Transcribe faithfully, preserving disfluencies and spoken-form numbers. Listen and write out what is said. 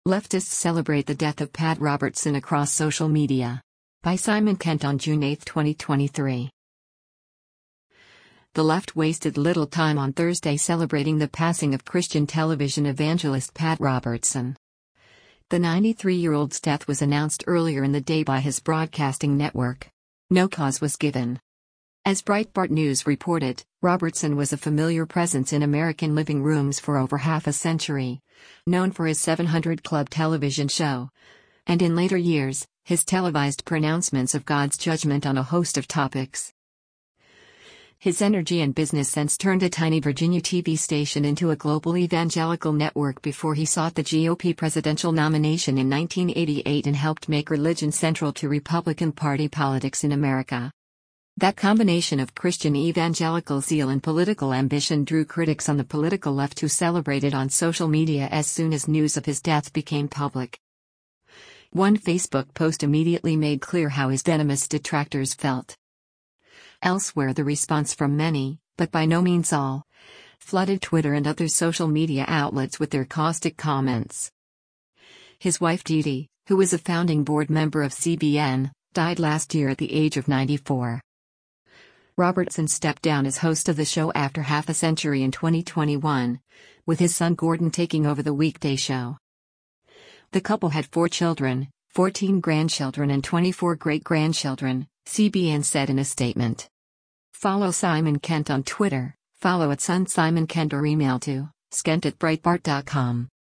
Leftists celebrate the death of Pat Robertson across social media. By Simon Kent on June eighth, twenty twenty-three. The left wasted little time on Thursday celebrating the passing of Christian television evangelist Pat Robertson. The ninety-three-year-old's death was announced earlier in the day by his broadcasting network. No cause was given. As Breitbart News reported, Robertson was a familiar presence in American living rooms for over half a century, known for his seven hundred Club television show, and in later years, his televised pronouncements of God's judgment on a host of topics. His energy and business sense turned a tiny Virginia T V station into a global evangelical network before he sought the G O P presidential nomination in nineteen eighty-eight and helped make religion central to Republican Party politics in America. That combination of Christian evangelical zeal and political ambition drew critics on the political left who celebrated on social media as soon as news of his death became public. One Facebook post immediately made clear how his venomous detractors felt. Elsewhere, the response from many, but by no means all, flooded Twitter and other social media outlets with their caustic comments. His wife Dee Dee, who was a founding board member of C B N, died last year at the age of ninety-four. Robertson stepped down as host of the show after half a century in twenty twenty-one, with his son Gordon taking over the weekday show. The couple had four children, fourteen grandchildren and twenty-four great-grandchildren, C B N said in a statement. Follow Simon Kent on Twitter, follow at Son Simon Kent or email to skent at breitbart dot com.